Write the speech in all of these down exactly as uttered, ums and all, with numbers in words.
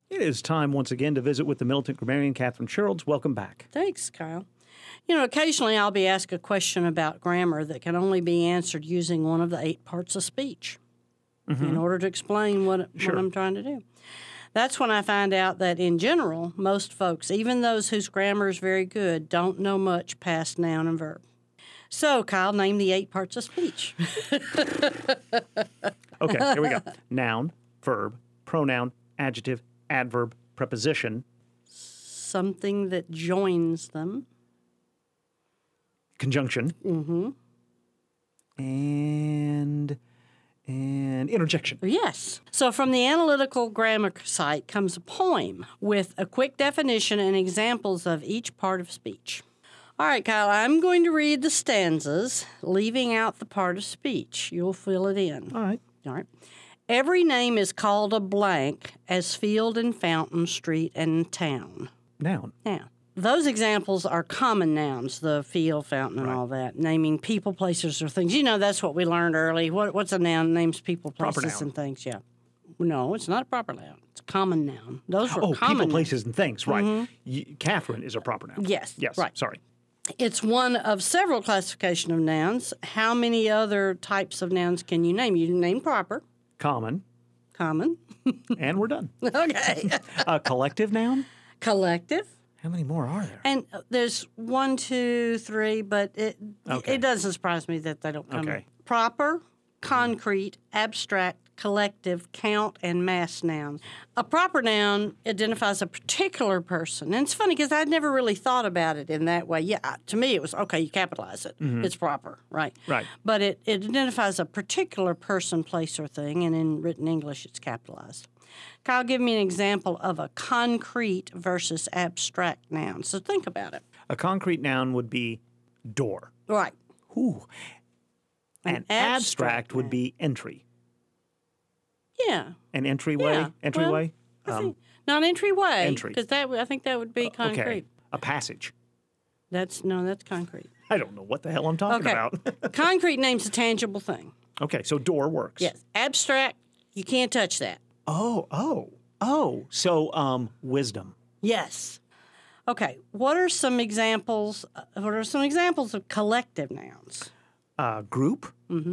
It is time once again to visit with the Militant grammarian, Kathryn Sherrills. Welcome back. Thanks, Kyle. You know, occasionally I'll be asked a question about grammar that can only be answered using one of the eight parts of speech mm-hmm. in order to explain what, sure. what I'm trying to do. That's when I find out that, in general, most folks, even those whose grammar is very good, don't know much past noun and verb. So, Kyle, name the eight parts of speech. Okay, here we go. Noun, verb, pronoun, adjective, adverb, preposition. Something that joins them. Conjunction. Mm-hmm. And, and interjection. Yes. So from the Analytical Grammar site comes a poem with a quick definition and examples of each part of speech. All right, Kyle, I'm going to read the stanzas, leaving out the part of speech. You'll fill it in. All right. All right. Every name is called a blank as field and fountain, street and town. Noun. Now, those examples are common nouns, the field, fountain, and right. all that, naming people, places, or things. You know, that's what we learned early. What, what's a noun? Names people, places, proper noun. and things, yeah. No, it's not a proper noun. It's a common noun. Those were oh, common people, nouns. places, and things, right. Mm-hmm. Y- Kathryn is a proper noun. Yes, Yes, right. sorry. It's one of several classification of nouns. How many other types of nouns can you name? You name proper, Common, common. and we're done. Okay. A collective noun? Collective. How many more are there? And there's one, two, three, but it Okay. it doesn't surprise me that they don't come. Okay. Proper, concrete, abstract, collective, count, and mass nouns. A proper noun identifies a particular person. And it's funny because I'd never really thought about it in that way. Yeah, to me it was, okay, you capitalize it. Mm-hmm. It's proper, right? Right. But it, it identifies a particular person, place, or thing, and in written English it's capitalized. Kyle, give me an example of a concrete versus abstract noun. So think about it. A concrete noun would be door. Right. Ooh. An, An abstract, abstract would noun. be entry. Yeah. An entryway? Yeah. Entryway? Well, I Um, think, not entryway. entry. Because that I think that would be concrete. okay. A passage. That's no, that's concrete. I don't know what the hell I'm talking Okay. about. Concrete names a tangible thing. Okay, so door works. Yes. Abstract, you can't touch that. Oh, oh, oh. So, um, wisdom. Yes. Okay. What are some examples? Uh, what are some examples of collective nouns? Uh, group.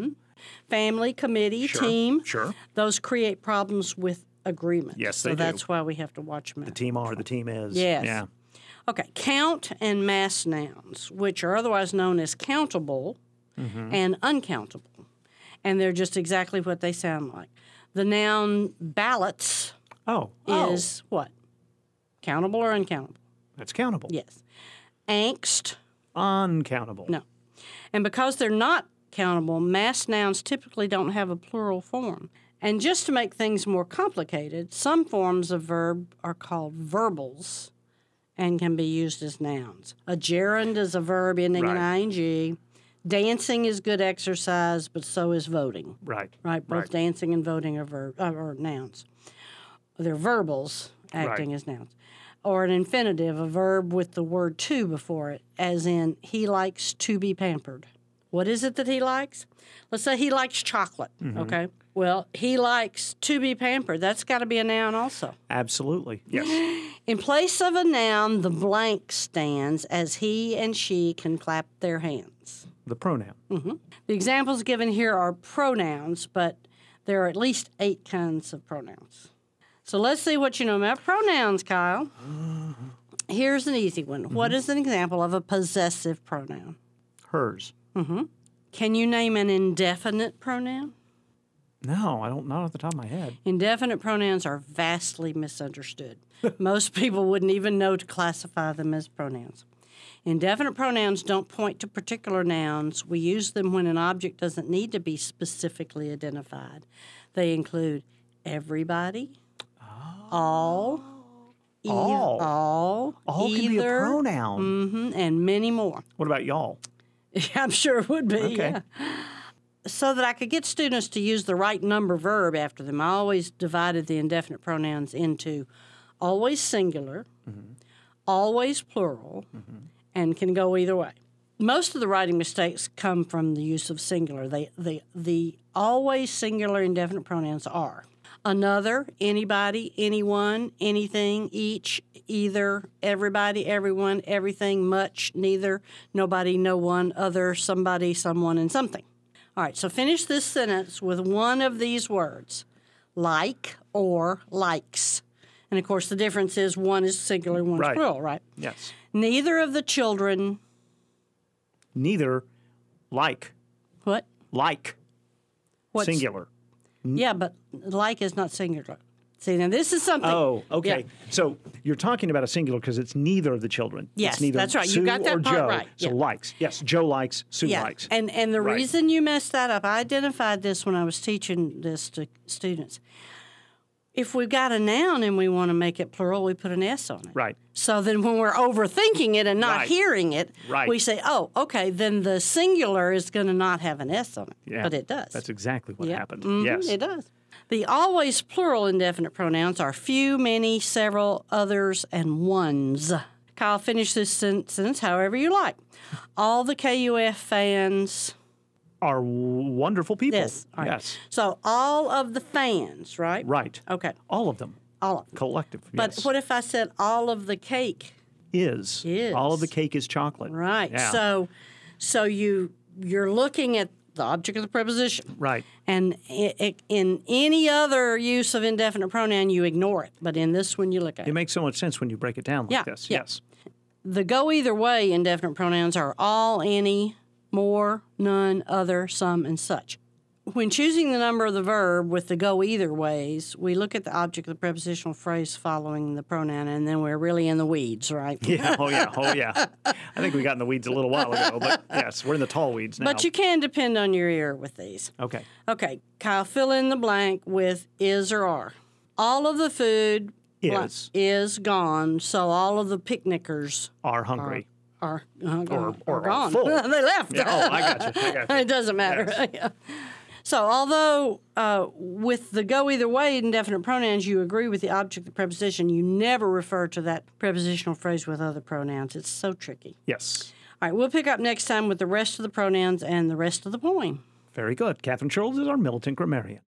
Family, committee, Sure, team. sure. Those create problems with agreement. Yes, so they do. that's why we have to watch them. The team are, the team is. Yes. Yeah. Okay, count and mass nouns, which are otherwise known as countable Mm-hmm. and uncountable. And they're just exactly what they sound like. The noun ballots Oh, oh. is what? Countable or uncountable? That's countable. Yes. Angst, Uncountable. no. And because they're not countable, mass nouns typically don't have a plural form. And just to make things more complicated, some forms of verb are called verbals and can be used as nouns. A gerund is a verb ending Right. in ing. Dancing is good exercise, but so is voting. Right. Right? Both Right. dancing and voting are verb uh, are nouns. They're verbals acting Right. as nouns. Or an infinitive, a verb with the word to before it, as in he likes to be pampered. What is it that he likes? Let's say he likes chocolate, Mm-hmm. okay? Well, he likes to be pampered. That's got to be a noun also. Absolutely. Yes. In place of a noun, the blank stands as he and she can clap their hands. The pronoun. The examples given here are pronouns, but there are at least eight kinds of pronouns. So let's see what you know about pronouns, Kyle. Here's an easy one. Mm-hmm. What is an example of a possessive pronoun? Hers. Can you name an indefinite pronoun? No, I don't. Not off the top of my head. Indefinite pronouns are vastly misunderstood. Most people wouldn't even know to classify them as pronouns. Indefinite pronouns don't point to particular nouns. We use them when an object doesn't need to be specifically identified. They include everybody, all, e- All. all, All either, can be a pronoun. mhm, and many more. What about y'all? I'm sure it would be. Okay. Yeah. So that I could get students to use the right number verb after them, I always divided the indefinite pronouns into always singular, Mm-hmm. always plural, and can go either way. Most of the writing mistakes come from the use of singular. They, they, the always singular indefinite pronouns are Another, anybody, anyone, anything, each, either, everybody, everyone, everything, much, neither, nobody, no one, other, somebody, someone, and something. All right, so finish this sentence with one of these words, like or likes. And, of course, the difference is one is singular, one's Right. plural, right? Yes. Neither of the children, Neither like. what? Like. What's, Singular. Yeah, but like is not singular. See, now this is something. Oh, okay. Yeah. So you're talking about a singular because it's neither of the children. Yes, it's neither that's right. You Sue got that or part Joe. right. So Yeah. likes. Yes, Joe likes, Sue Yeah, likes. and and the Right. reason you messed that up, I identified this when I was teaching this to students. If we've got a noun and we want to make it plural, we put an S on it. Right. So then when we're overthinking it and not Right. hearing it, Right. we say, oh, okay, then the singular is going to not have an S on it. Yeah. But it does. That's exactly what Yeah. happened. Mhm, Yes. It does. The always plural indefinite pronouns are few, many, several, others, and ones. Kyle, finish this sentence however you like. All the K U F fans. Are w- wonderful people. Yes. All right. Yes. So all of the fans, right? Right. Okay. All of them. All of them. Collective. But yes. what if I said all of the cake? is. Is. All of the cake is chocolate. Right. Yeah. So, so you you're looking at the object of the preposition. Right. And i i in any other use of indefinite pronoun, you ignore it. But in this one, you look at It it. makes so much sense when you break it down like Yeah, this. yeah. Yes. The go either way indefinite pronouns are all, any, more, none, other, some, and such. When choosing the number of the verb with the go either ways, we look at the object of the prepositional phrase following the pronoun, and then we're really in the weeds, right? Yeah. Oh, yeah. Oh, yeah. I think we got in the weeds a little while ago, but yes, we're in the tall weeds now. But you can depend on your ear with these. Okay. Okay, Kyle, fill in the blank with is or are. All of the food blank, Is. is gone, so all of the picnickers Are hungry. are, uh, Or- or are are gone. full. They left. Yeah, oh, I got you. I got you. It doesn't matter. Yes. Yeah. So, although uh, with the go either way indefinite pronouns, you agree with the object of the preposition, you never refer to that prepositional phrase with other pronouns. It's so tricky. Yes. All right, we'll pick up next time with the rest of the pronouns and the rest of the poem. Very good. Catherine Charles is our militant grammarian.